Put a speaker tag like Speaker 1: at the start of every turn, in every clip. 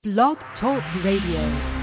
Speaker 1: Blog Talk Radio.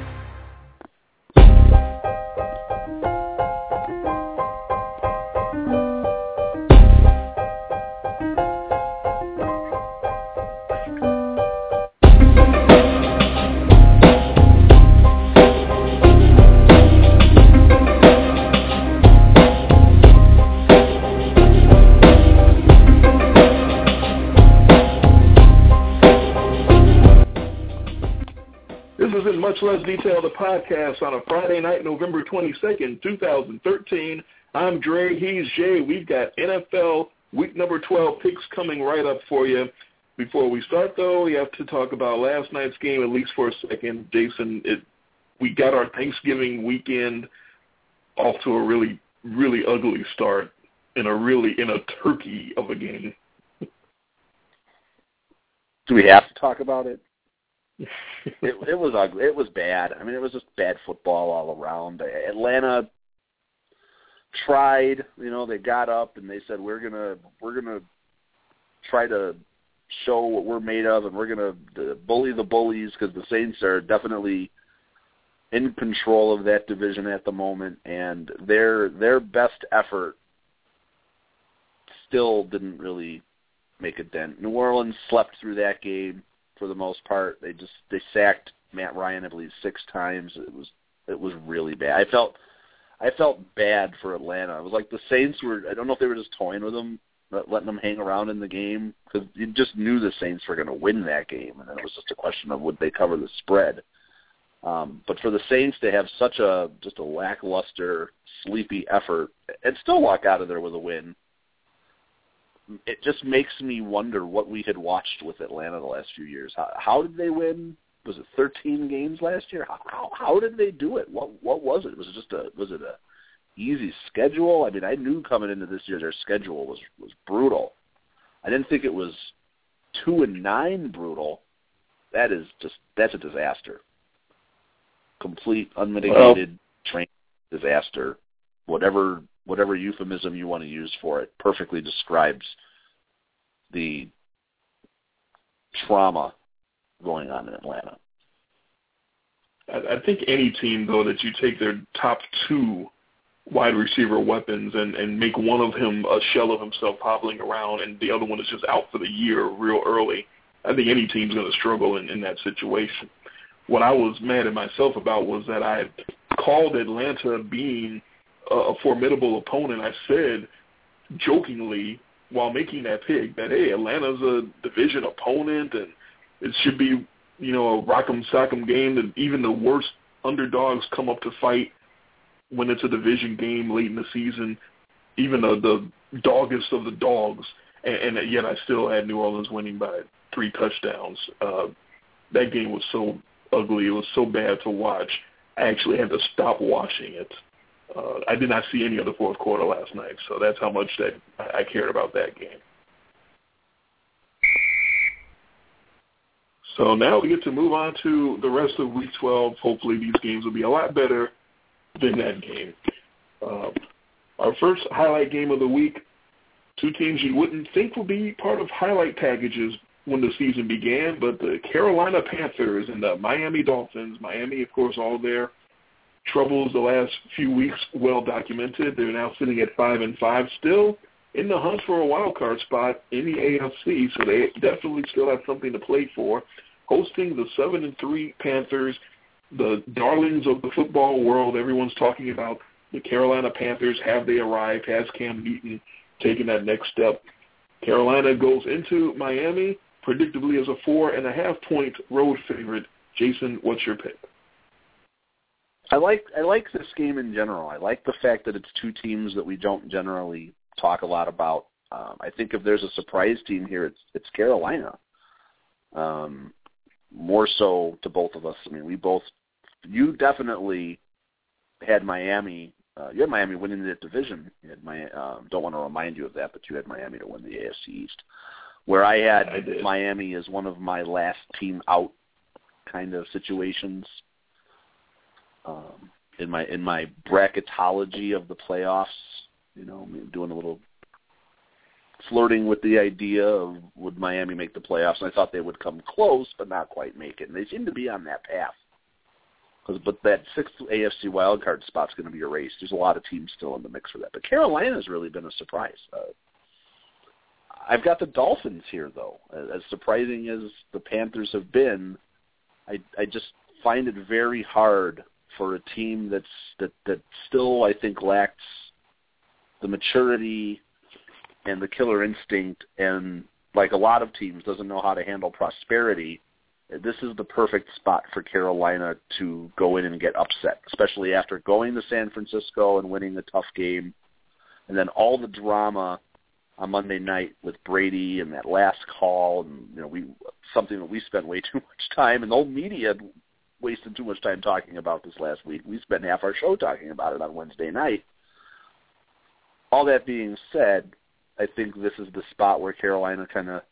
Speaker 2: Much Less Detail, the podcast on a Friday night, November 22nd, 2013. I'm Dre, he's Jay. We've got NFL week number 12 picks coming right up for you. Before we start, though, we have to talk about last night's game, at least for a second. Jason, we got our Thanksgiving weekend off to a really, really ugly start in a turkey of a game.
Speaker 3: Do we have to talk about it? It was ugly. It was bad. I mean, it was just bad football all around. Atlanta tried. They got up and they said we're gonna try to show what we're made of, and we're gonna bully the bullies because the Saints are definitely in control of that division at the moment, and their best effort still didn't really make a dent. New Orleans slept through that game. For the most part, they sacked Matt Ryan, I believe, 6 times. It was really bad. I felt bad for Atlanta. It was like the Saints were. I don't know if they were just toying with them, letting them hang around in the game, because you just knew the Saints were going to win that game, and then it was just a question of would they cover the spread. But for the Saints to have such just a lackluster, sleepy effort and still walk out of there with a win, it just makes me wonder what we had watched with Atlanta the last few years. How did they win? Was it 13 games last year? How did they do it? What was it? Was it a easy schedule? I mean, I knew coming into this year their schedule was brutal. I didn't think it was 2-9 brutal. That's a disaster. Complete unmitigated train disaster. Whatever euphemism you want to use for it perfectly describes the trauma going on in Atlanta.
Speaker 2: I think any team, though, that you take their top 2 wide receiver weapons and make one of him a shell of himself hobbling around and the other one is just out for the year real early, I think any team's going to struggle in that situation. What I was mad at myself about was that I called Atlanta being a formidable opponent. I said jokingly while making that pick that, hey, Atlanta's a division opponent and it should be, a rock'em sock'em game that even the worst underdogs come up to fight when it's a division game late in the season, even the doggest of the dogs. And yet I still had New Orleans winning by 3 touchdowns. That game was so ugly. It was so bad to watch. I actually had to stop watching it. I did not see any of the fourth quarter last night, so that's how much that I cared about that game. So now we get to move on to the rest of Week 12. Hopefully these games will be a lot better than that game. Our first highlight game of the week, 2 teams you wouldn't think would be part of highlight packages when the season began, but the Carolina Panthers and the Miami Dolphins. Miami, of course, all their troubles the last few weeks well documented. They're now sitting at 5-5, still in the hunt for a wild card spot in the AFC, so they definitely still have something to play for. Hosting the 7-3 Panthers, the darlings of the football world. Everyone's talking about the Carolina Panthers. Have they arrived? Has Cam Newton taken that next step? Carolina goes into Miami predictably as a 4.5-point road favorite. Jason, what's your pick?
Speaker 3: I like this game in general. I like the fact that it's 2 teams that we don't generally talk a lot about. I think if there's a surprise team here, it's Carolina. More so to both of us. I mean, you definitely had Miami. You had Miami winning the division. You had don't want to remind you of that, but you had Miami to win the AFC East. Where I had Miami as one of my last team out kind of situations. In my bracketology of the playoffs, doing a little flirting with the idea of would Miami make the playoffs, and I thought they would come close but not quite make it. And they seem to be on that path. But that sixth AFC wildcard spot's going to be erased. There's a lot of teams still in the mix for that. But Carolina's really been a surprise. I've got the Dolphins here, though. As surprising as the Panthers have been, I just find it very hard for a team that still, I think, lacks the maturity and the killer instinct, and like a lot of teams, doesn't know how to handle prosperity. This is the perfect spot for Carolina to go in and get upset, especially after going to San Francisco and winning a tough game, and then all the drama on Monday night with Brady and that last call, and something that we spent way too much time, and the whole media wasted too much time talking about this last week. We spent half our show talking about it on Wednesday night. All that being said, I think this is the spot where Carolina kind of,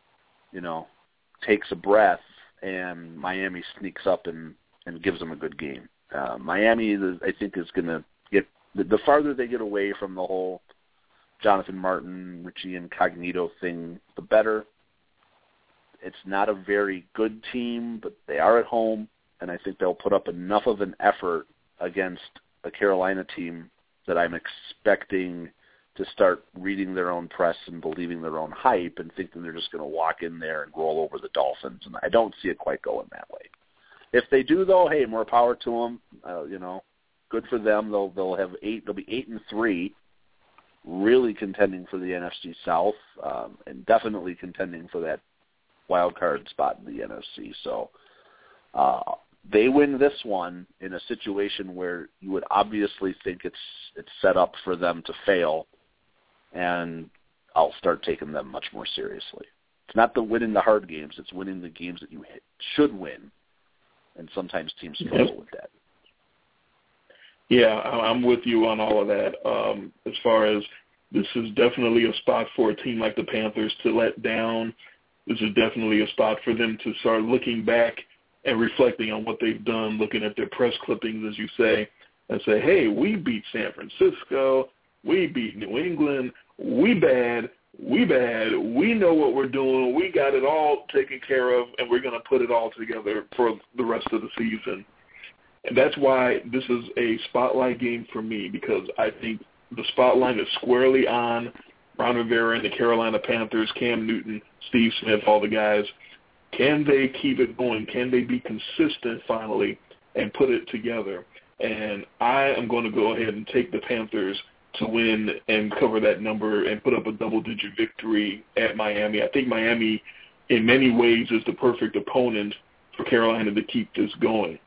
Speaker 3: takes a breath, and Miami sneaks up and gives them a good game. Miami, I think, is going to get the farther they get away from the whole Jonathan Martin, Richie Incognito thing, the better. It's not a very good team, but they are at home, and I think they'll put up enough of an effort against a Carolina team that I'm expecting to start reading their own press and believing their own hype and thinking they're just going to walk in there and roll over the Dolphins. And I don't see it quite going that way. If they do, though, hey, more power to them. Good for them. They'll have 8. They'll be 8-3, really contending for the NFC South, and definitely contending for that wild card spot in the NFC. So they win this one in a situation where you would obviously think it's set up for them to fail, and I'll start taking them much more seriously. It's not the winning the hard games; it's winning the games that you should win, and sometimes teams struggle with that.
Speaker 2: Yeah, I'm with you on all of that. As far as this is definitely a spot for a team like the Panthers to let down. This is definitely a spot for them to start looking back and reflecting on what they've done, looking at their press clippings, as you say, and say, hey, we beat San Francisco, we beat New England, we bad, we know what we're doing, we got it all taken care of, and we're going to put it all together for the rest of the season. And that's why this is a spotlight game for me, because I think the spotlight is squarely on Ron Rivera and the Carolina Panthers, Cam Newton, Steve Smith, all the guys. Can they keep it going? Can they be consistent finally and put it together? And I am going to go ahead and take the Panthers to win and cover that number and put up a double-digit victory at Miami. I think Miami, in many ways, is the perfect opponent for Carolina to keep this going.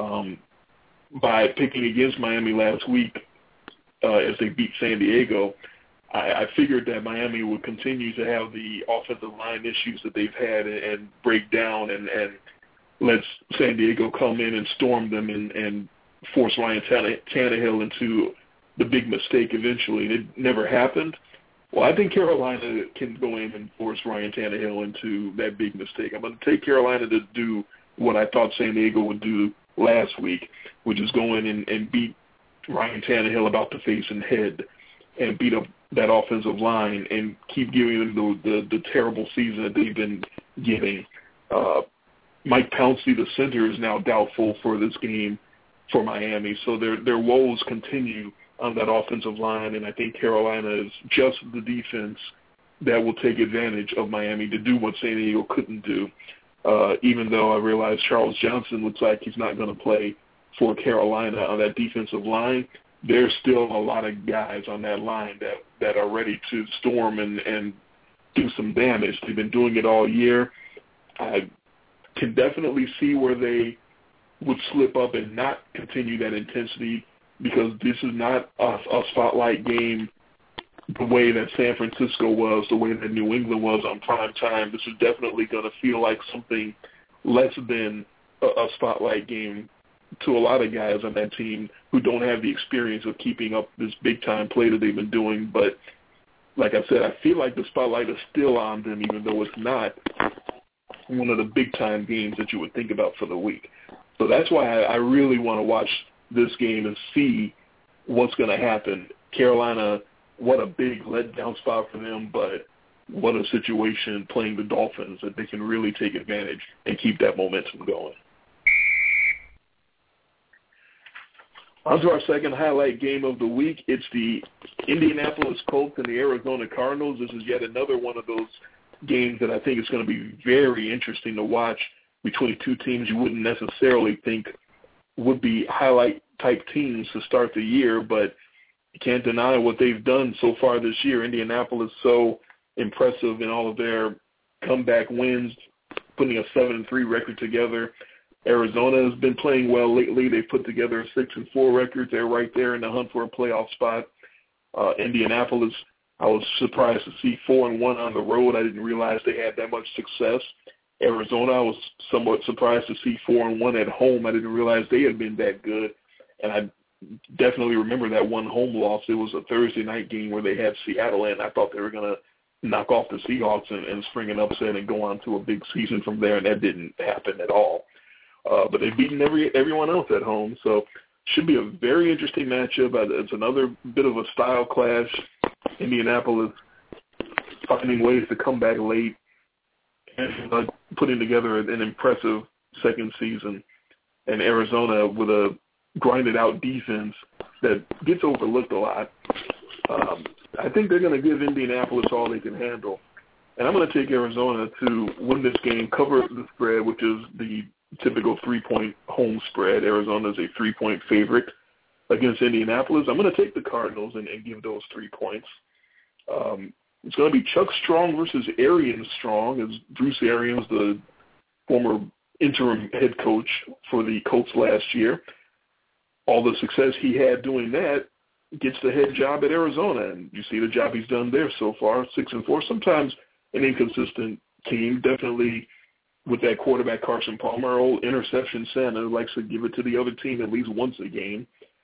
Speaker 2: By picking against Miami last week as they beat San Diego, I figured that Miami would continue to have the offensive line issues that they've had and break down and let San Diego come in and storm them and force Ryan Tannehill into the big mistake eventually. It never happened. Well, I think Carolina can go in and force Ryan Tannehill into that big mistake. I'm going to take Carolina to do what I thought San Diego would do last week, which is go in and beat Ryan Tannehill about the face and head and beat up that offensive line and keep giving them the terrible season that they've been getting. Mike Pouncey, the center, is now doubtful for this game for Miami, so their woes continue on that offensive line, and I think Carolina is just the defense that will take advantage of Miami to do what San Diego couldn't do, even though I realize Charles Johnson looks like he's not going to play for Carolina on that defensive line. There's still a lot of guys on that line that are ready to storm and do some damage. They've been doing it all year. I can definitely see where they would slip up and not continue that intensity, because this is not a spotlight game the way that San Francisco was, the way that New England was on prime time. This is definitely going to feel like something less than a spotlight game to a lot of guys on that team who don't have the experience of keeping up this big-time play that they've been doing. But like I said, I feel like the spotlight is still on them, even though it's not one of the big-time games that you would think about for the week. So that's why I really want to watch this game and see what's going to happen. Carolina what a big letdown spot for them, but what a situation playing the Dolphins that they can really take advantage and keep that momentum going. On to our second highlight game of the week. It's the Indianapolis Colts and the Arizona Cardinals. This is yet another one of those games that I think is going to be very interesting to watch between two teams you wouldn't necessarily think would be highlight-type teams to start the year, but you can't deny what they've done so far this year. Indianapolis so impressive in all of their comeback wins, putting a 7-3 record together. Arizona has been playing well lately. They put together a 6-4 record. They're right there in the hunt for a playoff spot. Indianapolis, I was surprised to see 4-1 on the road. I didn't realize they had that much success. Arizona, I was somewhat surprised to see 4-1 at home. I didn't realize they had been that good. And I definitely remember that one home loss. It was a Thursday night game where they had Seattle, and I thought they were going to knock off the Seahawks and spring an upset and go on to a big season from there, and that didn't happen at all. But they've beaten everyone else at home, so should be a very interesting matchup. It's another bit of a style clash. Indianapolis finding ways to come back late and putting together an impressive second season, and Arizona with a grinded-out defense that gets overlooked a lot. I think they're going to give Indianapolis all they can handle. And I'm going to take Arizona to win this game, cover the spread, which is the typical 3-point home spread. Arizona is a 3-point favorite against Indianapolis. I'm going to take the Cardinals and give those 3 points. It's going to be Chuck Strong versus Arians Strong, as Bruce Arians, the former interim head coach for the Colts last year. All the success he had doing that gets the head job at Arizona, and you see the job he's done there so far, 6-4. Sometimes an inconsistent team, definitely with that quarterback Carson Palmer, old interception Santa, likes to give it to the other team at least once a game,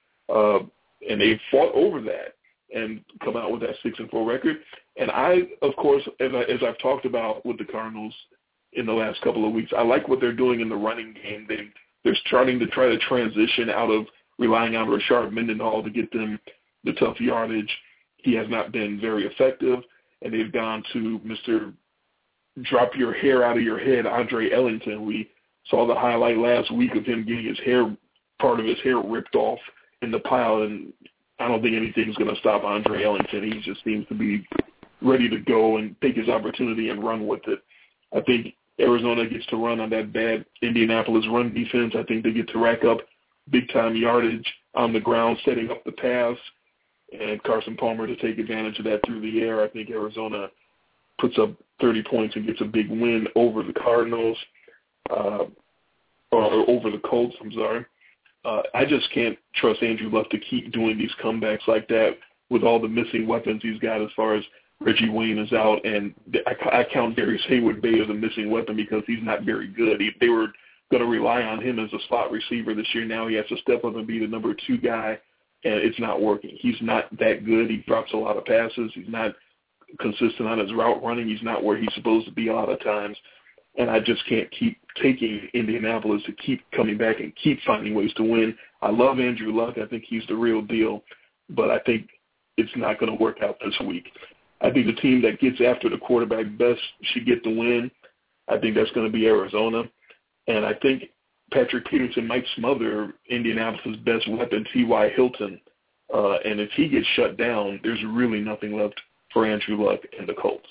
Speaker 2: and they fought over that and come out with that 6-4 record. And I, of course, as I've talked about with the Cardinals in the last couple of weeks, I like what they're doing in the running game. They're starting to try to transition out of relying on Rashard Mendenhall to get them the tough yardage. He has not been very effective, and they've gone to Mr. Drop your hair out of your head, Andre Ellington. We saw the highlight last week of him getting part of his hair ripped off in the pile, and I don't think anything's going to stop Andre Ellington. He just seems to be ready to go and take his opportunity and run with it. I think Arizona gets to run on that bad Indianapolis run defense. I think they get to rack up big-time yardage on the ground, setting up the pass, and Carson Palmer to take advantage of that through the air. I think Arizona puts up 30 points and gets a big win over the Cardinals, or over the Colts, I'm sorry. I just can't trust Andrew Luck to keep doing these comebacks like that with all the missing weapons he's got as far as Reggie Wayne is out, and I count Darius Hayward-Bay as a missing weapon because he's not very good. They were going to rely on him as a slot receiver this year. Now he has to step up and be the number 2 guy, and it's not working. He's not that good. He drops a lot of passes. He's not consistent on his route running. He's not where he's supposed to be a lot of times, and I just can't keep taking Indianapolis to keep coming back and keep finding ways to win. I love Andrew Luck. I think he's the real deal, but I think it's not going to work out this week. I think the team that gets after the quarterback best should get the win. I think that's going to be Arizona. And I think Patrick Peterson might smother Indianapolis' best weapon, T.Y. Hilton. And if he gets shut down, there's really nothing left for Andrew Luck and the Colts.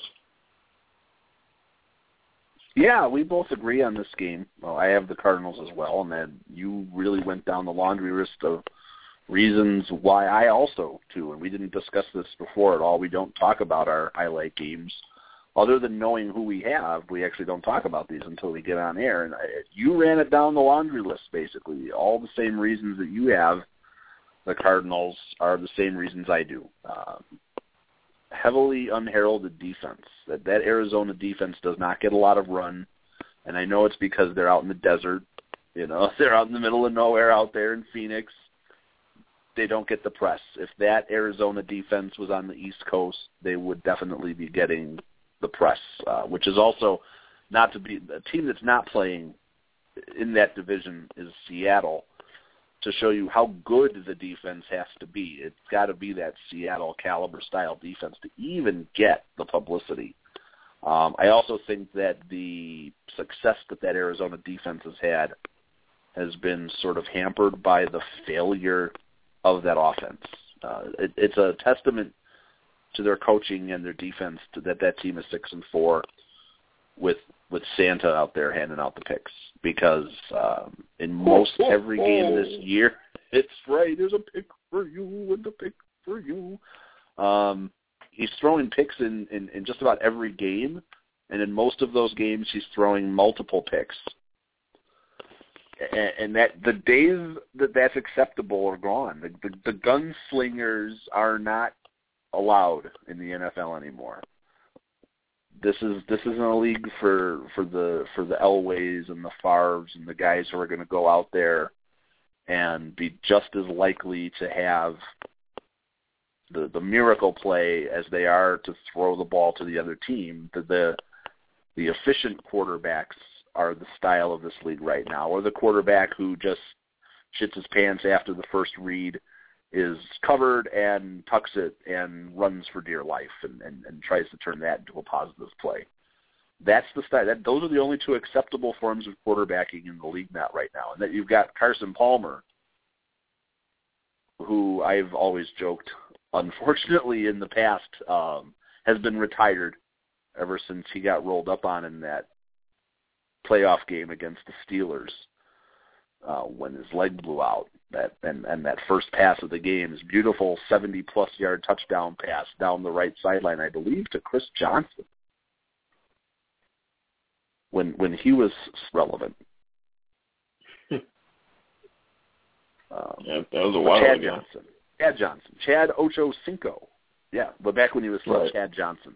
Speaker 3: Yeah, we both agree on this game. Well, I have the Cardinals as well, and then you really went down the laundry list of reasons why I also, too, and we didn't discuss this before at all. We don't talk about our highlight games. Other than knowing who we have, we actually don't talk about these until we get on air. And you ran it down the laundry list, basically. All the same reasons that you have, the Cardinals, are the same reasons I do. Heavily unheralded defense. That Arizona defense does not get a lot of run, and I know it's because they're out in the desert. You know, they're out in the middle of nowhere out there in Phoenix. They don't get the press. If that Arizona defense was on the East Coast, they would definitely be getting the press, which is also not to be a team that's not playing in that division is Seattle. to show you how good the defense has to be. It's got to be that Seattle caliber style defense to even get the publicity. I also think that the success that Arizona defense has had has been sort of hampered by the failure of that offense. It's a testament to their coaching and their defense that team is 6-4 with Santa out there handing out the picks, because in most every game this year, it's right, there's a pick for you and a pick for you. He's throwing picks in just about every game, and in most of those games he's throwing multiple picks. And that the days that's acceptable are gone. The gunslingers are not allowed in the NFL anymore. This isn't a league for the Elways and the Favres and the guys who are going to go out there and be just as likely to have the miracle play as they are to throw the ball to the other team. The efficient quarterbacks are the style of this league right now, or the quarterback who just shits his pants after the first read, is covered and tucks it and runs for dear life and tries to turn that into a positive play. That's the style. Those are the only two acceptable forms of quarterbacking in the league right now. And that you've got Carson Palmer, who I've always joked, unfortunately in the past, has been retired ever since he got rolled up on in that playoff game against the Steelers when his leg blew out. And that first pass of the game, his beautiful 70-plus yard touchdown pass down the right sideline, I believe, to Chris Johnson when he was relevant.
Speaker 2: That was a while ago.
Speaker 3: Chad Ochocinco. Yeah, but back when he was still Chad Johnson.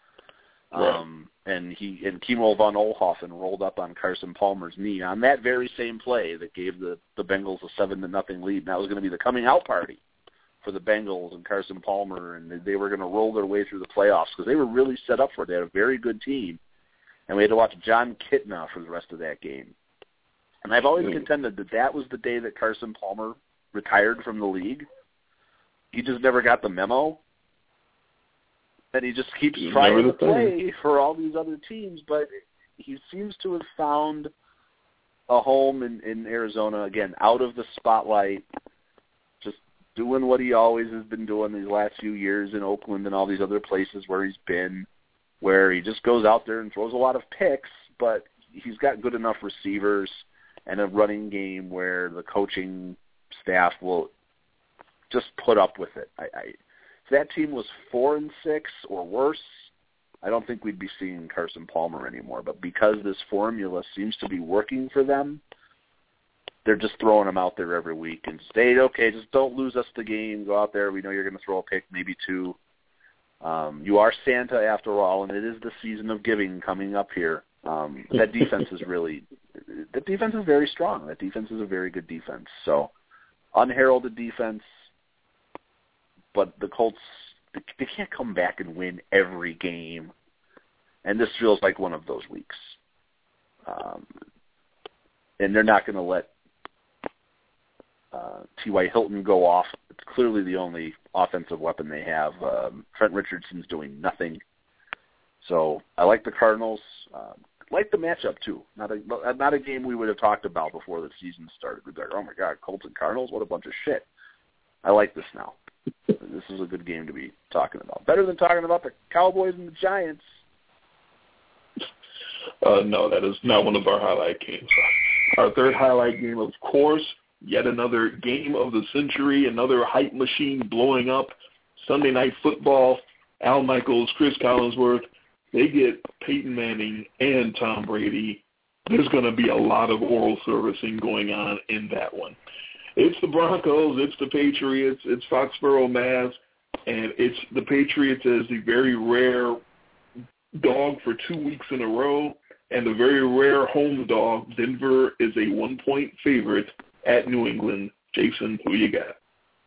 Speaker 3: And Kimo von Oelhoffen rolled up on Carson Palmer's knee on that very same play that gave the Bengals a 7-0 lead. And that was going to be the coming out party for the Bengals and Carson Palmer, and they were going to roll their way through the playoffs because they were really set up for it. They had a very good team, and we had to watch John Kitna for the rest of that game. And I've always contended that was the day that Carson Palmer retired from the league. He just never got the memo. And he just keeps trying to play for all these other teams, but he seems to have found a home in Arizona, again, out of the spotlight, just doing what he always has been doing these last few years in Oakland and all these other places where he's been, where he just goes out there and throws a lot of picks, but he's got good enough receivers and a running game where the coaching staff will just put up with it. If that team was 4-6 or worse, I don't think we'd be seeing Carson Palmer anymore. But because this formula seems to be working for them, they're just throwing him out there every week and say, okay, just don't lose us the game. Go out there. We know you're going to throw a pick, maybe two. You are Santa after all, and it is the season of giving coming up here. That defense is very strong. That defense is a very good defense. So unheralded defense. But the Colts, they can't come back and win every game. And this feels like one of those weeks. And they're not going to let T.Y. Hilton go off. It's clearly the only offensive weapon they have. Trent Richardson's doing nothing. So I like the Cardinals. Like the matchup, too. Not a game we would have talked about before the season started. We'd be like, oh, my God, Colts and Cardinals? What a bunch of shit. I like this now. This is a good game to be talking about. Better than talking about the Cowboys and the Giants.
Speaker 2: No, that is not one of our highlight games. Our third highlight game, of course, yet another game of the century, another hype machine blowing up. Sunday Night Football, Al Michaels, Chris Collinsworth, they get Peyton Manning and Tom Brady. There's going to be a lot of oral servicing going on in that one. It's the Broncos, it's the Patriots, it's Foxborough, Mass, and it's the Patriots as the very rare dog for 2 weeks in a row, and the very rare home dog. Denver is a 1-point favorite at New England. Jason, who you got?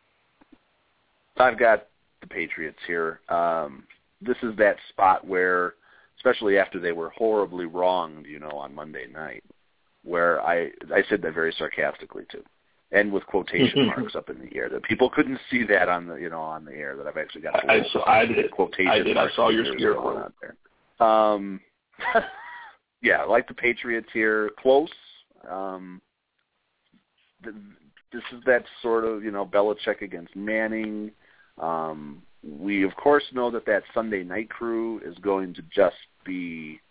Speaker 3: I've got the Patriots here. This is that spot where, especially after they were horribly wronged, on Monday night, where I said that very sarcastically too. and with quotation marks up in the air. That people couldn't see that on the on the air. That I've actually got
Speaker 2: I did.
Speaker 3: Quotation marks.
Speaker 2: I saw your scarecrow
Speaker 3: out there. Yeah, like the Patriots here, close. This is that sort of Belichick against Manning. We of course know that Sunday night crew is going to just be.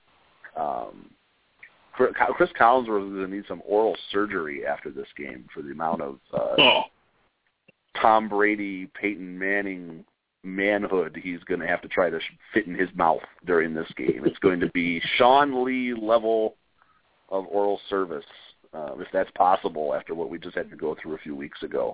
Speaker 3: Chris Collinsworth is going to need some oral surgery after this game for the amount of Tom Brady, Peyton Manning manhood he's going to have to try to fit in his mouth during this game. It's going to be Sean Lee level of oral service, if that's possible after what we just had to go through a few weeks ago.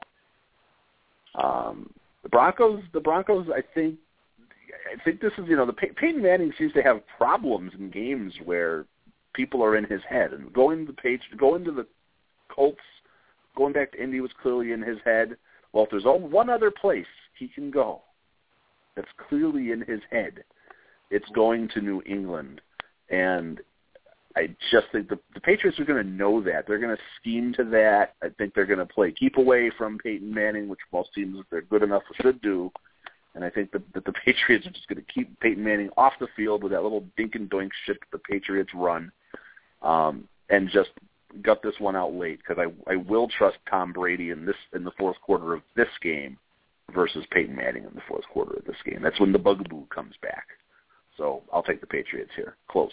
Speaker 3: The Broncos, I think this is, Peyton Manning seems to have problems in games where people are in his head, and going to the Colts, going back to Indy was clearly in his head. Well, if there's only one other place he can go that's clearly in his head, it's going to New England. And I just think the Patriots are going to know that. They're going to scheme to that. I think they're going to play keep away from Peyton Manning, which most teams, if they're good enough, should do. And I think that the Patriots are just going to keep Peyton Manning off the field with that little dink and doink shit that the Patriots run. And just gut this one out late, because I will trust Tom Brady in the fourth quarter of this game versus Peyton Manning in the fourth quarter of this game. That's when the bugaboo comes back. So I'll take the Patriots here. Close.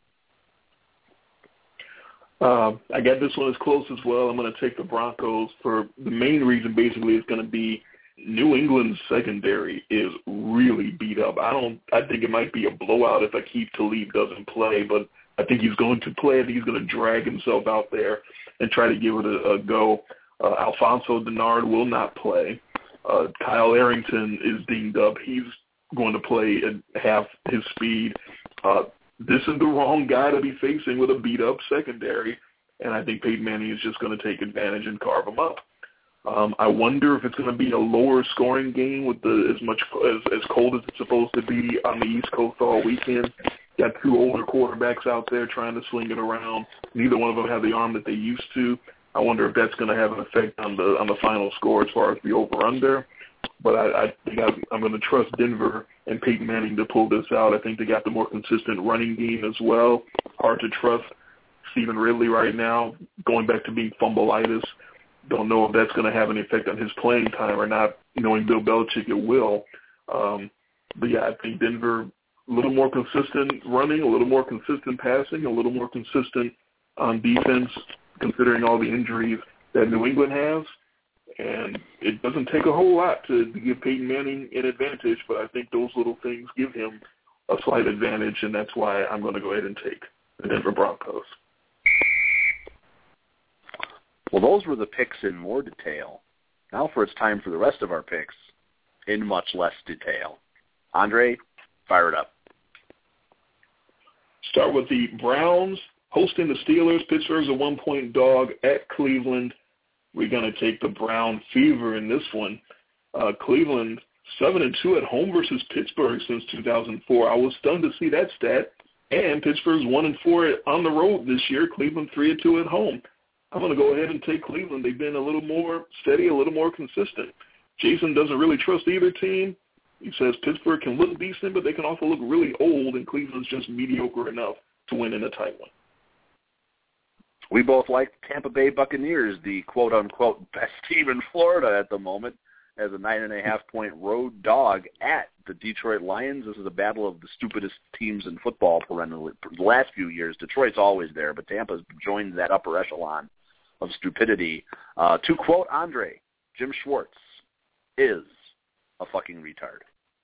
Speaker 2: I got this one as close as well. I'm going to take the Broncos for the main reason. Basically, it's going to be New England's secondary is really beat up. I think it might be a blowout if Aqib Talib doesn't play, but I think he's going to play. I think he's going to drag himself out there and try to give it a go. Alfonso Denard will not play. Kyle Arrington is dinged up. He's going to play at half his speed. This is the wrong guy to be facing with a beat-up secondary, and I think Peyton Manning is just going to take advantage and carve him up. I wonder if it's going to be a lower scoring game with as cold as it's supposed to be on the East Coast all weekend. Got two older quarterbacks out there trying to sling it around. Neither one of them have the arm that they used to. I wonder if that's going to have an effect on the final score as far as the over/under. But I think I'm going to trust Denver and Peyton Manning to pull this out. I think they got the more consistent running game as well. Hard to trust Stephen Ridley right now, going back to being fumbleitis. Don't know if that's going to have any effect on his playing time or not. Knowing Bill Belichick, it will. But, yeah, I think Denver, a little more consistent running, a little more consistent passing, a little more consistent on defense, considering all the injuries that New England has. And it doesn't take a whole lot to give Peyton Manning an advantage, but I think those little things give him a slight advantage, and that's why I'm going to go ahead and take the Denver Broncos.
Speaker 3: Well, those were the picks in more detail. Now it's time for the rest of our picks in much less detail. Andre, fire it up.
Speaker 2: Start with the Browns hosting the Steelers. Pittsburgh's a 1-point dog at Cleveland. We're going to take the Brown Fever in this one. Cleveland 7-2 at home versus Pittsburgh since 2004. I was stunned to see that stat. And Pittsburgh's 1-4 on the road this year. Cleveland 3-2 at home. I'm going to go ahead and take Cleveland. They've been a little more steady, a little more consistent. Jason doesn't really trust either team. He says Pittsburgh can look decent, but they can also look really old, and Cleveland's just mediocre enough to win in a tight one.
Speaker 3: We both like Tampa Bay Buccaneers, the quote-unquote best team in Florida at the moment, as a 9.5-point road dog at the Detroit Lions. This is a battle of the stupidest teams in football perennially. The last few years, Detroit's always there, but Tampa's joined that upper echelon of stupidity. To quote Andre, Jim Schwartz is a fucking retard.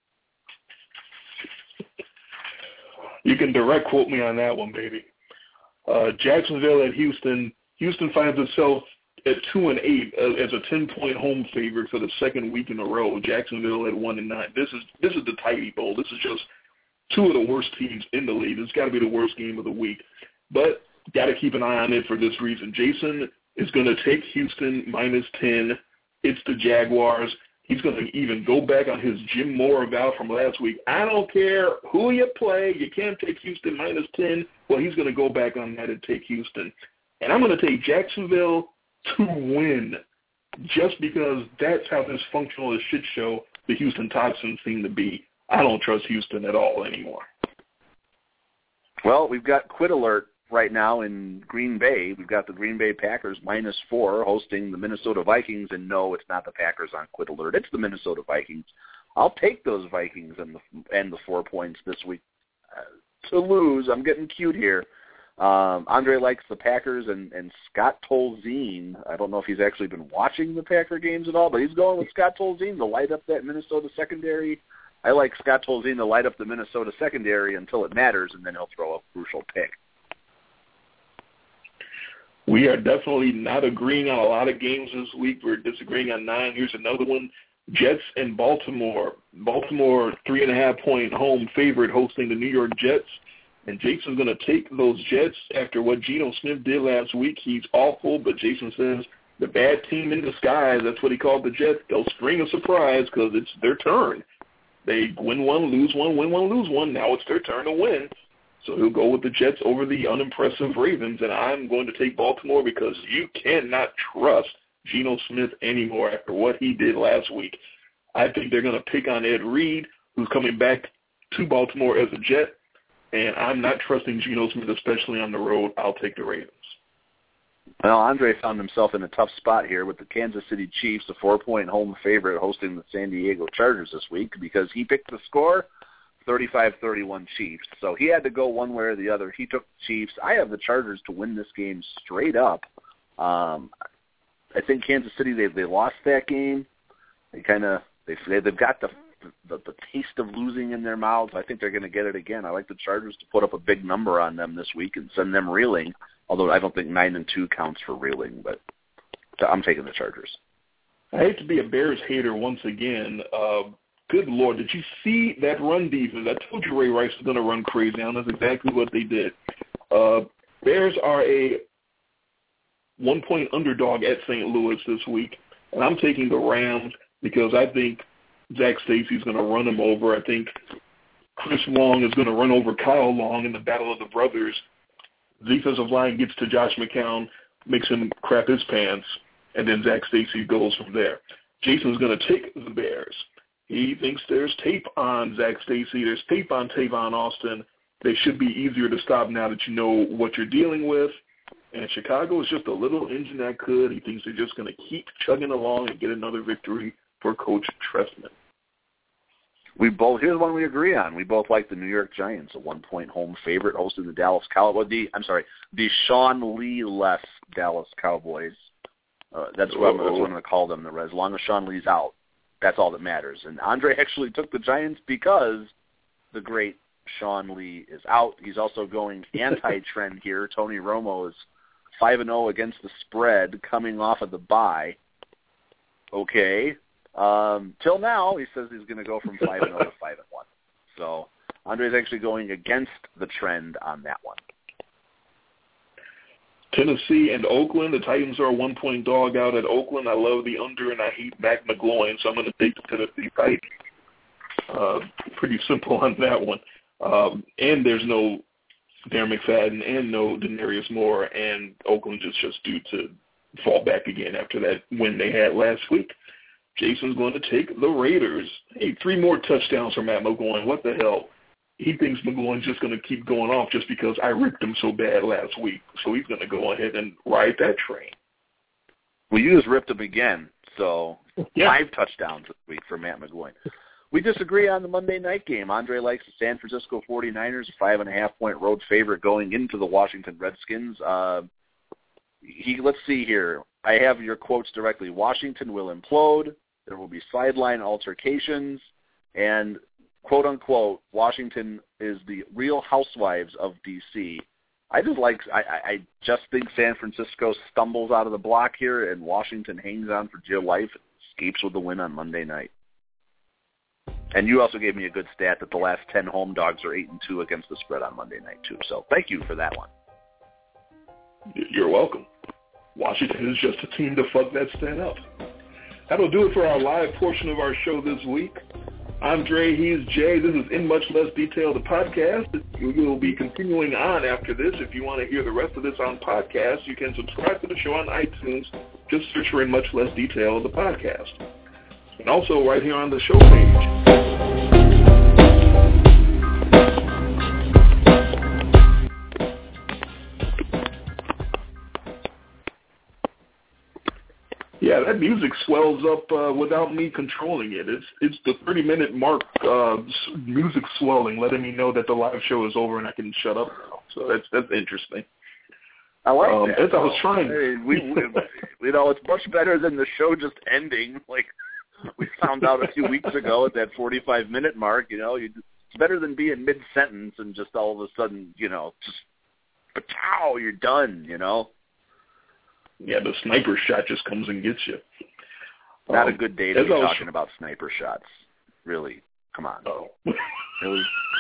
Speaker 2: You can direct quote me on that one, baby. Jacksonville at Houston. Houston finds itself at 2-8 as a 10-point home favorite for the second week in a row. Jacksonville at 1-9. This is the Tidy Bowl. This is just two of the worst teams in the league. It's got to be the worst game of the week. But got to keep an eye on it for this reason. Jason is going to take Houston -10. It's the Jaguars. He's going to even go back on his Jim Mora vow from last week. I don't care who you play. You can't take Houston -10. Well, he's going to go back on that and take Houston. And I'm going to take Jacksonville to win, just because that's how dysfunctional a shit show the Houston Toxins seem to be. I don't trust Houston at all anymore.
Speaker 3: Well, we've got quit alert right now in Green Bay. We've got the Green Bay Packers -4 hosting the Minnesota Vikings, and no, it's not the Packers on quit alert. It's the Minnesota Vikings. I'll take those Vikings and the 4 points this week to lose. I'm getting cute here. Andre likes the Packers, and Scott Tolzien, I don't know if he's actually been watching the Packer games at all, but he's going with Scott Tolzien to light up that Minnesota secondary. I like Scott Tolzien to light up the Minnesota secondary until it matters, and then he'll throw a crucial pick.
Speaker 2: We are definitely not agreeing on a lot of games this week. We're disagreeing on 9. Here's another one. Jets and Baltimore. Baltimore 3.5-point home favorite hosting the New York Jets. And Jason's going to take those Jets after what Geno Smith did last week. He's awful, but Jason says the bad team in disguise, that's what he called the Jets. They'll spring a surprise because it's their turn. They win one, lose one, win one, lose one. Now it's their turn to win. So he'll go with the Jets over the unimpressive Ravens, and I'm going to take Baltimore because you cannot trust Geno Smith anymore after what he did last week. I think they're going to pick on Ed Reed, who's coming back to Baltimore as a Jet, and I'm not trusting Geno Smith, especially on the road. I'll take the Ravens.
Speaker 3: Well, Andre found himself in a tough spot here with the Kansas City Chiefs, a 4-point home favorite, hosting the San Diego Chargers this week because he picked the score, 35-31 Chiefs. So he had to go one way or the other. He took the Chiefs. I have the Chargers to win this game straight up. I think Kansas City, they lost that game. They've got the taste of losing in their mouths. I think they're going to get it again. I like the Chargers to put up a big number on them this week and send them reeling, although I don't think 9-2 counts for reeling, but I'm taking the Chargers.
Speaker 2: I hate to be a Bears hater once again. Good Lord, did you see that run defense? I told you Ray Rice was going to run crazy, and that's exactly what they did. Bears are a 1-point underdog at St. Louis this week, and I'm taking the Rams because I think Zach Stacy's going to run him over. I think Chris Long is going to run over Kyle Long in the Battle of the Brothers. The defensive line gets to Josh McCown, makes him crap his pants, and then Zach Stacy goes from there. Jason's going to take the Bears. He thinks there's tape on Zach Stacy. There's tape on Tavon Austin. They should be easier to stop now that you know what you're dealing with. And Chicago is just a little engine that could. He thinks they're just going to keep chugging along and get another victory for Coach Trestman.
Speaker 3: Here's one we agree on. We both like the New York Giants, a 1-point home favorite, hosting the Dallas Cowboys. The Sean Lee-less Dallas Cowboys. That's what I'm going to call them. As long as Sean Lee's out, that's all that matters. And Andre actually took the Giants because the great Sean Lee is out. He's also going anti-trend here. Tony Romo is 5-0 against the spread coming off of the bye. Okay. Till now, he says he's going to go from 5-0 to 5-1. So Andre's actually going against the trend on that one.
Speaker 2: Tennessee and Oakland. The Titans are a 1-point dog out at Oakland. I love the under, and I hate Mac McGloin, so I'm going to take the Tennessee Titans. Pretty simple on that one. And there's no Darren McFadden and no Denarius Moore, and Oakland is just due to fall back again after that win they had last week. Jason's going to take the Raiders. Hey, 3 more touchdowns for Matt McGloin. What the hell? He thinks McGloin's just going to keep going off just because I ripped him so bad last week. So he's going to go ahead and ride that train.
Speaker 3: Well, you just ripped him again. So 5 touchdowns this week for Matt McGloin. We disagree on the Monday night game. Andre likes the San Francisco 49ers, a 5.5-point road favorite going into the Washington Redskins. Let's see here. I have your quotes directly. Washington will implode. There will be sideline altercations. And, quote, unquote, Washington is the Real Housewives of D.C. I just think San Francisco stumbles out of the block here, and Washington hangs on for dear life and escapes with the win on Monday night. And you also gave me a good stat that the last 10 home dogs are 8-2 against the spread on Monday night, too. So thank you for that one.
Speaker 2: You're welcome. Washington is just a team to fuck that stat up. That'll do it for our live portion of our show this week. I'm Dre, he's Jay. This is In Much Less Detail, the podcast. We will be continuing on after this. If you want to hear the rest of this on podcast, you can subscribe to the show on iTunes just search for In Much Less Detail the podcast. And also right here on the show page. Yeah, that music swells up without me controlling it. It's the 30-minute mark music swelling, letting me know that the live show is over and I can shut up now. So that's interesting.
Speaker 3: I like that.
Speaker 2: As I was trying.
Speaker 3: We it's much better than the show just ending. Like we found out a few weeks ago at that 45-minute mark. It's better than being mid-sentence and just all of a sudden, just pow, you're done.
Speaker 2: Yeah, the sniper shot just comes and gets you.
Speaker 3: Not a good day to be talking about sniper shots. Really, come on.
Speaker 2: Oh.
Speaker 3: Really.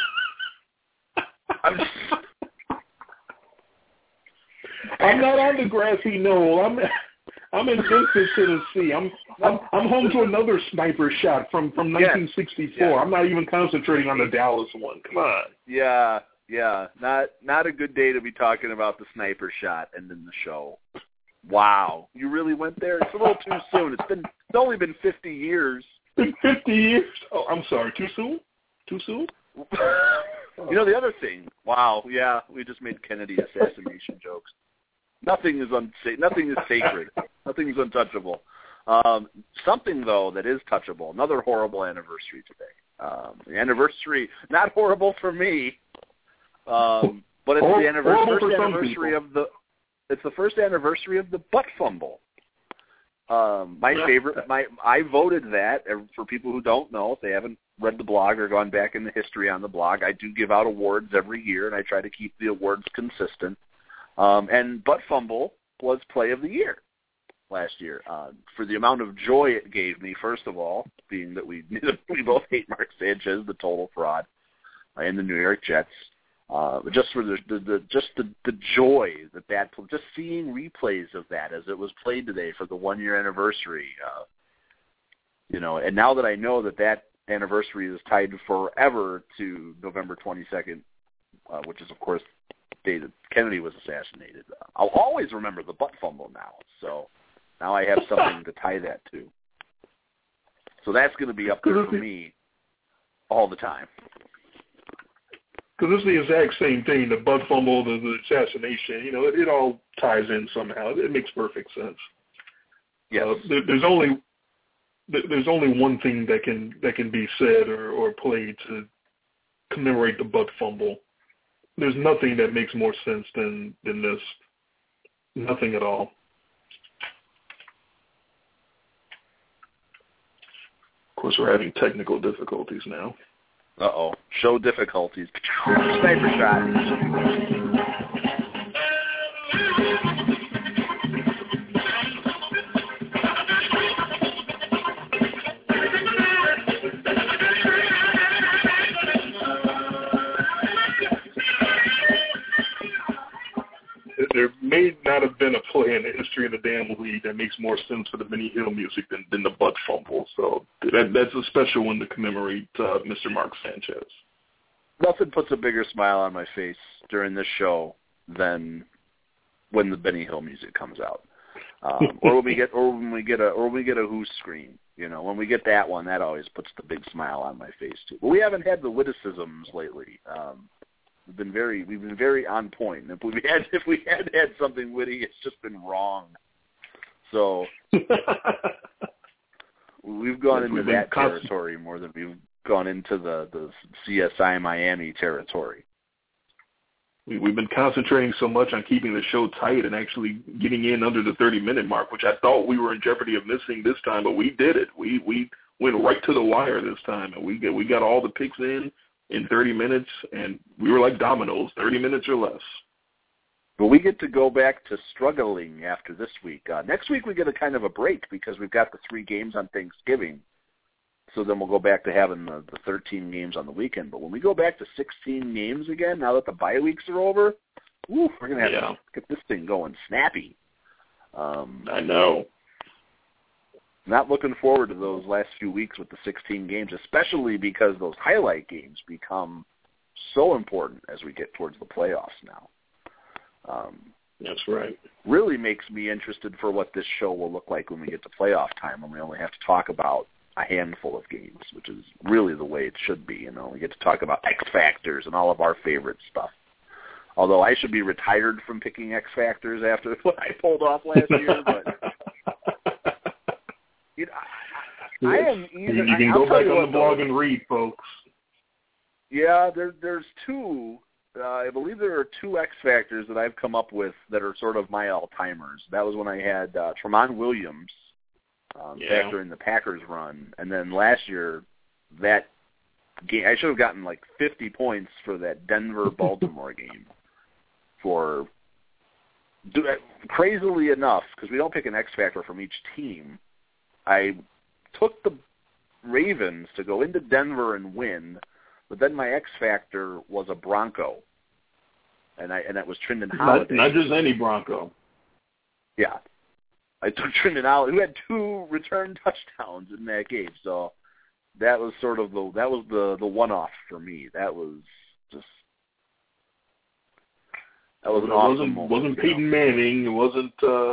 Speaker 2: I'm not on the grassy knoll. I'm in Memphis, Tennessee. I'm home to another sniper shot from 1964. Yeah. I'm not even concentrating on the Dallas one. Come on.
Speaker 3: Yeah. Not a good day to be talking about the sniper shot and then the show. Wow, you really went there? It's a little too soon. It's only been 50 years.
Speaker 2: Been 50 years? Oh, I'm sorry. Too soon? Too soon?
Speaker 3: The other thing. Wow, yeah, we just made Kennedy assassination jokes. Nothing is sacred. Nothing is untouchable. Something though that is touchable. Another horrible anniversary today. The anniversary, not horrible for me, but it's the anniversary of the. It's the first anniversary of the butt fumble. My favorite. I voted that. For people who don't know, if they haven't read the blog or gone back in the history on the blog, I do give out awards every year, and I try to keep the awards consistent. And butt fumble was play of the year last year for the amount of joy it gave me. First of all, being that we both hate Mark Sanchez, the total fraud, and the New York Jets. Just for the joy that just seeing replays of that as it was played today for the 1-year anniversary, and now that I know that anniversary is tied forever to November 22nd, which is of course the day that Kennedy was assassinated. I'll always remember the butt fumble now, so now I have something to tie that to. So that's going to be up there for me all the time.
Speaker 2: Because it's the exact same thing, the butt fumble, the assassination, it all ties in somehow. It makes perfect sense.
Speaker 3: Yes.
Speaker 2: There's only one thing that can be said or played to commemorate the butt fumble. There's nothing that makes more sense than this. Nothing at all. Of course, we're having technical difficulties now.
Speaker 3: Uh-oh. Show difficulties. Sniper shot.
Speaker 2: There may not have been a play in the history of the damn league that makes more sense for the Benny Hill music than the butt fumble. So that's a special one to commemorate Mr. Mark Sanchez.
Speaker 3: Nothing puts a bigger smile on my face during this show than when the Benny Hill music comes out, or when we get a Who scream. When we get that one, that always puts the big smile on my face too. But we haven't had the witticisms lately. We've been very on point. If we had something witty, it's just been wrong. So we've gone into that territory more than we've gone into the CSI Miami territory.
Speaker 2: We've been concentrating so much on keeping the show tight and actually getting in under the 30-minute mark, which I thought we were in jeopardy of missing this time, but we did it. We went right to the wire this time, and we got all the picks in 30 minutes, and we were like dominoes, 30 minutes or less.
Speaker 3: But we get to go back to struggling after this week. Next week we get a kind of a break because we've got the 3 games on Thanksgiving. So then we'll go back to having the 13 games on the weekend. But when we go back to 16 games again, now that the bye weeks are over, we're going to have to get this thing going snappy.
Speaker 2: I know.
Speaker 3: Not looking forward to those last few weeks with the 16 games, especially because those highlight games become so important as we get towards the playoffs now.
Speaker 2: That's right.
Speaker 3: Really makes me interested for what this show will look like when we get to playoff time, when we only have to talk about a handful of games, which is really the way it should be. We get to talk about X Factors and all of our favorite stuff. Although I should be retired from picking X Factors after what I pulled off last year, but I am either.
Speaker 2: You can go back on the blog and read, folks.
Speaker 3: Yeah, there's two. I believe there are two X Factors that I've come up with that are sort of my all-timers. That was when I had Tramon Williams back during the Packers run. And then last year, that game, I should have gotten like 50 points for that Denver-Baltimore game. Crazily enough, because we don't pick an X Factor from each team, I took the Ravens to go into Denver and win, but then my X Factor was a Bronco, and that was Trindon Holiday.
Speaker 2: Not just any Bronco.
Speaker 3: Yeah, I took Trindon Holiday, who had 2 return touchdowns in that game. So that was sort of the one-off for me. That was an awesome moment.
Speaker 2: It wasn't Peyton Manning. It wasn't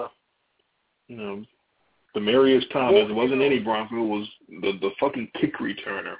Speaker 2: Demaryius Thomas. It wasn't any Bronco. It was the fucking kick returner.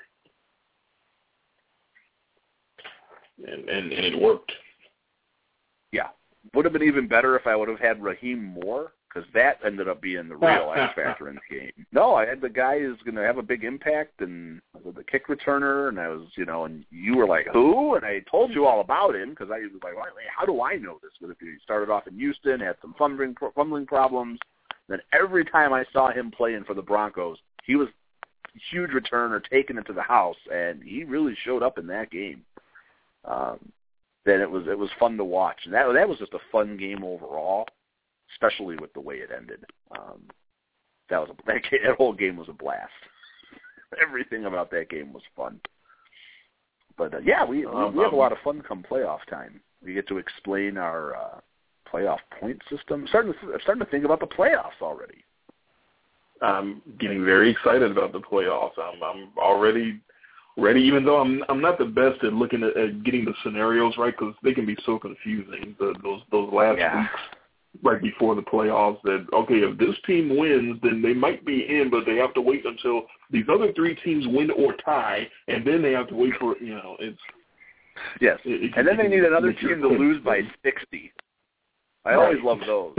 Speaker 2: And it worked.
Speaker 3: Yeah. Would have been even better if I would have had Raheem Moore, because that ended up being the real X Factor in the game. No, I had the guy who's going to have a big impact, and the kick returner, and I was, and you were like, who? And I told you all about him, because I was like, how do I know this? But if he started off in Houston, had some fumbling problems, then every time I saw him playing for the Broncos, he was a huge returner, taking it to the house, and he really showed up in that game. Then it was fun to watch. And that was just a fun game overall, especially with the way it ended. That whole game was a blast. Everything about that game was fun. But we have a lot of fun come playoff time. We get to explain our playoff point system. I'm starting to think about the playoffs already.
Speaker 2: I'm getting very excited about the playoffs. I'm already ready, even though I'm not the best at looking at getting the scenarios right, because they can be so confusing. Those last weeks right before the playoffs, that okay, if this team wins, then they might be in, but they have to wait until these other 3 teams win or tie, and then they have to wait for it's.
Speaker 3: Yes, and then they need another team to lose by 60. I always love those.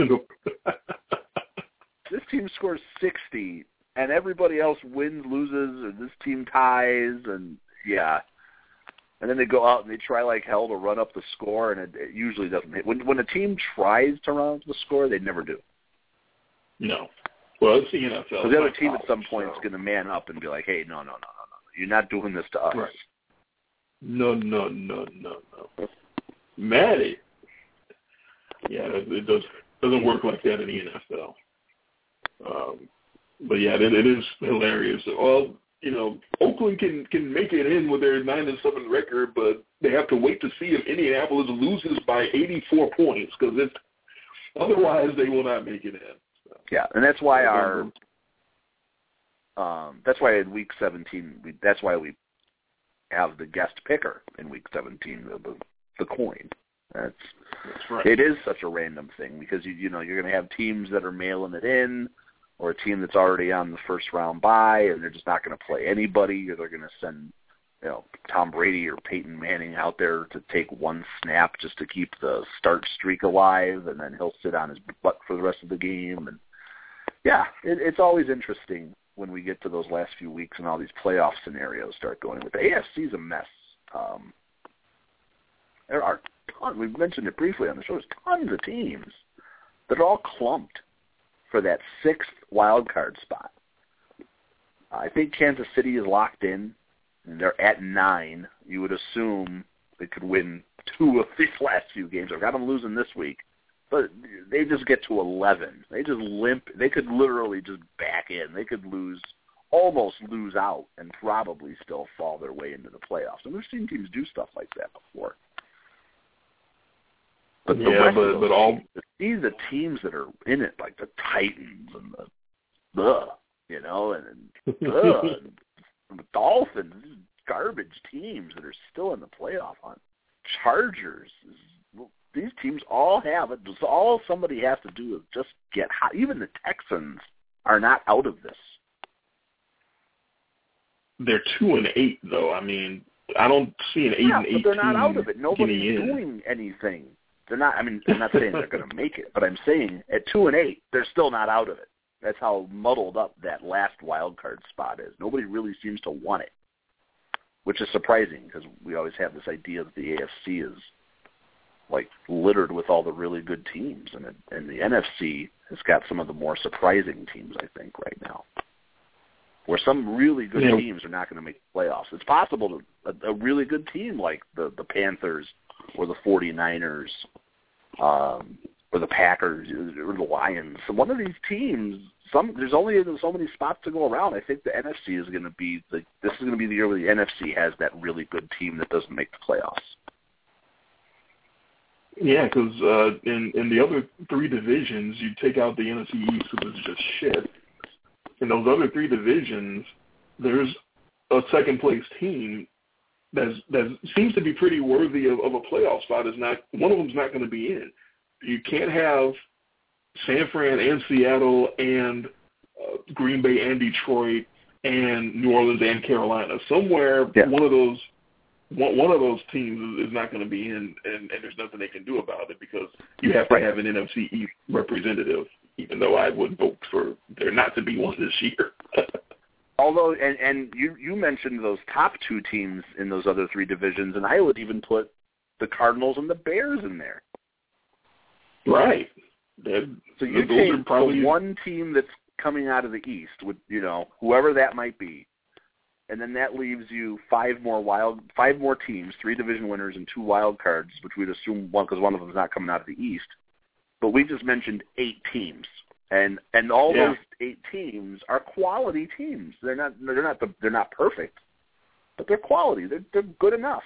Speaker 3: This team scores 60, and everybody else wins, loses, or this team ties, and and then they go out and they try like hell to run up the score, and it usually doesn't hit. When a team tries to run up the score, they never do.
Speaker 2: No. Well, it's the NFL.
Speaker 3: So the other team at some point is going to man up and be like, hey, no. You're not doing this to us.
Speaker 2: Right. No. Maddie. Yeah, it doesn't work like that in the NFL. But yeah, it is hilarious. Well, Oakland can make it in with their 9-7 record, but they have to wait to see if Indianapolis loses by 84 points, because otherwise they will not make it in. So.
Speaker 3: Yeah, and that's why that's why in Week 17 that's why we have the guest picker in Week 17, the coin. That's
Speaker 2: right.
Speaker 3: It is such a random thing, because you're going to have teams that are mailing it in, or a team that's already on the first round bye, and they're just not going to play anybody, or they're going to send Tom Brady or Peyton Manning out there to take one snap just to keep the start streak alive, and then he'll sit on his butt for the rest of the game. And it's always interesting when we get to those last few weeks and all these playoff scenarios start going. With the AFC's a mess. There are tons. We've mentioned it briefly on the show. There's tons of teams that are all clumped for that 6th wild card spot. I think Kansas City is locked in, and they're at 9. You would assume they could win 2 of these last few games. I've got them losing this week, but they just get to 11. They just limp. They could literally just back in. They could almost lose out, and probably still fall their way into the playoffs. And we've seen teams do stuff like that before. But these are teams that are in it, like the Titans and the Dolphins, garbage teams that are still in the playoff hunt. Chargers, these teams all have it. All somebody has to do is just get hot. Even the Texans are not out of this.
Speaker 2: They're 2-8 though. I mean, I don't see an 8-8
Speaker 3: but they're not out of it. Nobody's
Speaker 2: getting
Speaker 3: doing anything. They're not. I mean, I'm not saying they're going to make it, but I'm saying at 2-8, they're still not out of it. That's how muddled up that last wild card spot is. Nobody really seems to want it, which is surprising because we always have this idea that the AFC is like littered with all the really good teams, and the NFC has got some of the more surprising teams, I think, right now, where some really good teams are not going to make the playoffs. It's possible a really good team like the Panthers or the 49ers or the Packers or the Lions. So one of these teams, there's only so many spots to go around. I think the NFC is going to be this is going to be the year where the NFC has that really good team that doesn't make the playoffs.
Speaker 2: Yeah, because in the other three divisions, you take out the NFC East, which is just shit. In those other three divisions, there's a second-place team that seems to be pretty worthy of a playoff spot. One of them's not going to be in. You can't have San Fran and Seattle and Green Bay and Detroit and New Orleans and Carolina. Somewhere, one of those teams is not going to be in, and there's nothing they can do about it because you have to have an NFC East representative, even though I would vote for there not to be one this year.
Speaker 3: Although, and you mentioned those top two teams in those other three divisions, and I would even put the Cardinals and the Bears in there.
Speaker 2: Right.
Speaker 3: So you take the one team that's coming out of the East with, whoever that might be, and then that leaves you five more teams, 3 division winners and 2 wild cards, which we'd assume because one of them is not coming out of the East. But we just mentioned 8 teams, and all those 8 teams are quality teams. They're not perfect, but they're quality. They're good enough.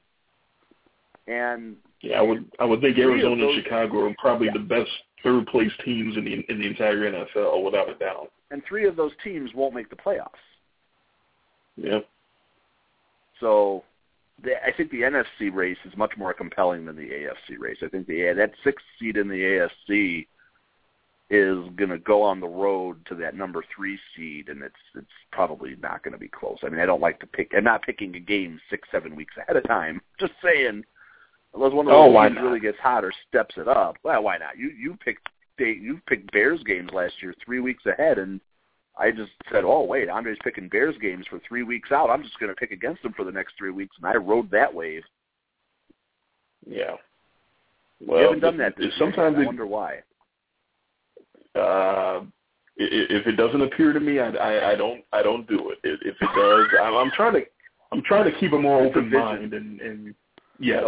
Speaker 3: And
Speaker 2: I would think Arizona and Chicago are probably the best third place teams in the entire NFL, without a doubt.
Speaker 3: And 3 of those teams won't make the playoffs.
Speaker 2: Yeah.
Speaker 3: So I think the NFC race is much more compelling than the AFC race. I think that 6th seed in the AFC is going to go on the road to that number 3 seed, and it's probably not going to be close. I mean, I don't like to pick. I'm not picking a game 6-7 weeks ahead of time. Just saying, unless one of those teams really gets hot or steps it up. Well, why not? You picked Bears games last year 3 weeks ahead, and I just said, oh, wait, Andre's picking Bears games for 3 weeks out. I'm just going to pick against them for the next 3 weeks, and I rode that wave.
Speaker 2: Yeah. Well,
Speaker 3: you haven't done that this year. I wonder why.
Speaker 2: If it doesn't appear to me, I don't do it. If it does, I'm trying to keep a more open mind, and yes.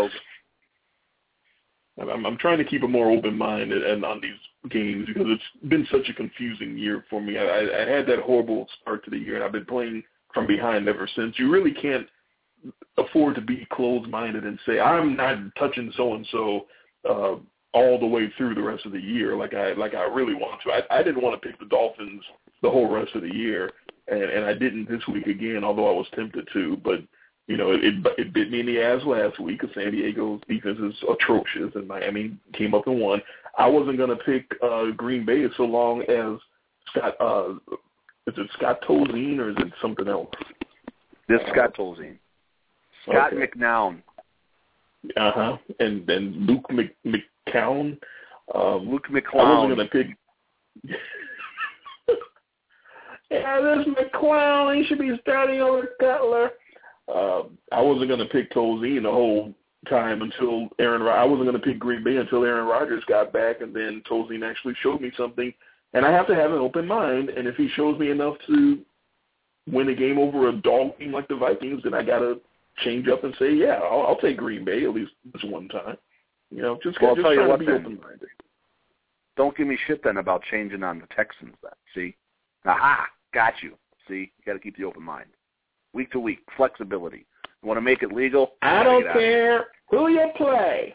Speaker 2: I'm trying to keep a more open mind and on these games because it's been such a confusing year for me. I had that horrible start to the year, and I've been playing from behind ever since. You really can't afford to be closed-minded and say, I'm not touching so-and-so all the way through the rest of the year like I really want to. I didn't want to pick the Dolphins the whole rest of the year, and I didn't this week again, although I was tempted to, but it bit me in the ass last week because San Diego's defense is atrocious, and Miami came up and won. I wasn't going to pick Green Bay so long as Scott. Is it Scott Tolzien or is it something else?
Speaker 3: It's Scott Tolzien. Scott McNown.
Speaker 2: And then Luke McCown.
Speaker 3: Luke McClown.
Speaker 2: I wasn't going to pick. Yeah, this McClown. He should be starting over Cutler. I wasn't going to pick Tolzien the whole time until I wasn't going to pick Green Bay until Aaron Rodgers got back, and then Tolzien actually showed me something. And I have to have an open mind, and if he shows me enough to win a game over a dog team like the Vikings, then I got to change up and say, yeah, I'll take Green Bay at least this one time.
Speaker 3: I'll tell you what, be open-minded. Don't give me shit then about changing on the Texans then. See? Aha, got you. See? You got to keep the open mind. Week to week, flexibility. You want to make it legal?
Speaker 2: I don't care who you play.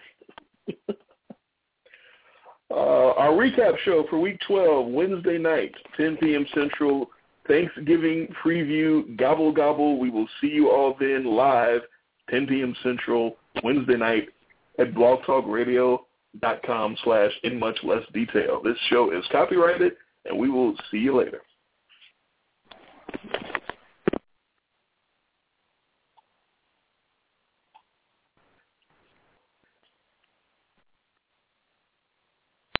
Speaker 2: Our recap show for Week 12, Wednesday night, 10 p.m. Central, Thanksgiving preview, gobble, gobble. We will see you all then live, 10 p.m. Central, Wednesday night at Blog Talk Radio. patreon.com/inmuchlessdetail. This show is copyrighted, and we will see you later.